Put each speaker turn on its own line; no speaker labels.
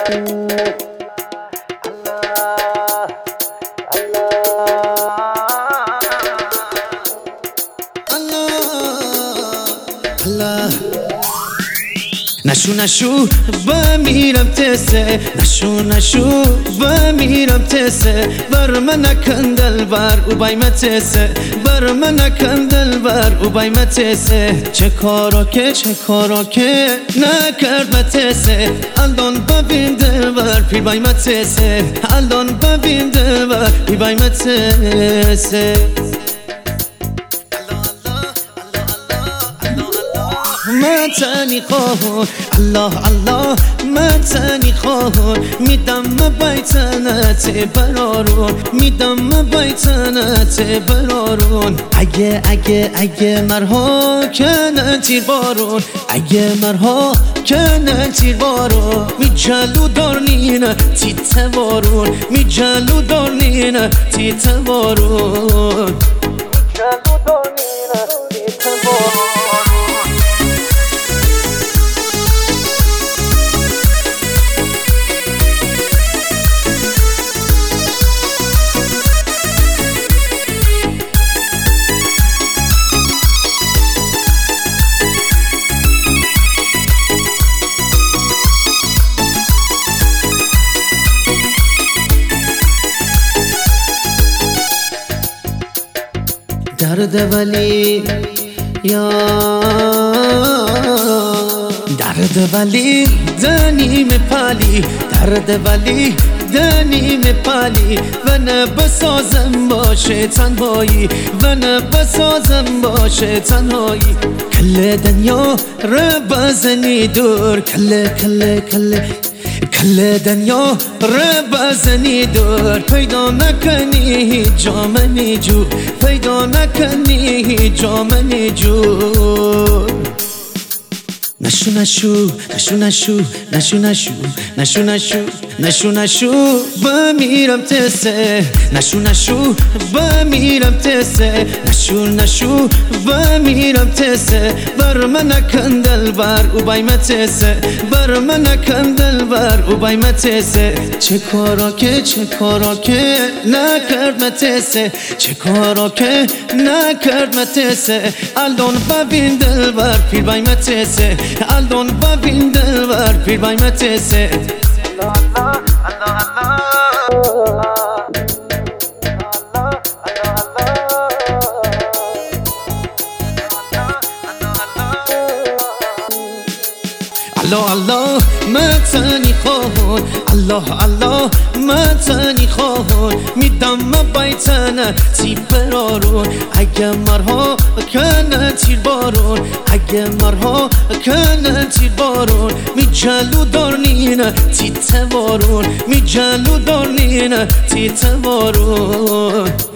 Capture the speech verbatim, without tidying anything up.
نشو نشو بمیرم تسه نشو نشو بمیرم تسه بر من کندل بر او بایمه تسه بر من کندل بر او بایمه تسه چه کارا که چه کارا که نکرد متسه الان ببین دل بر پی بایمه تسه الان ببین دل بر پی بایمه تسه من تنی خواهون الله الله من تنی خواهون میدم بیتنت برارون میدم بیتنت برارون اگه اگه اگه مرها کنن تیر بارون اگه مرها کنن تیر بارون می جلو دارنین تیت بارون می جلو دارنین تیت بارون می جلو دارنین تیت بارون درد ولی یا درد ولی دنی مپالی درد ولی دنی مپالی و نه بسازم باشه تنهایی و نه بسازم باشه تنهایی کل دنیا رو بزنی دور کل کل کل کل دنیا رو بزنی دور پیدا نکنی هیچ جا منی جو پیدا نکنی هیچ جا منی جو نشو نشو نشو نشو نشو نشو نشو نشو نشو نشو بمیرم تسه نشو نشو بمیرم تسه نشو نشو بمیرم تسه بر من کندل بر او بایمه تسه بر من کندل بر او بایمه تسه چه کارا که چه کارا که نکرد متسه چه کارا که نکرد متسه الان ببین دل بر پیر بایمه تسه الان ببین دل بر پیر بایمه تسه الله الله الله الله من تنی خواهون الله الله من تنی خواهون میدم بیتنه تی برارون اگه مرها کنن تیر بارون اگه مرها کنن تیر بارون می جلو دارنین تی توارون می جلو دارنین تی توارون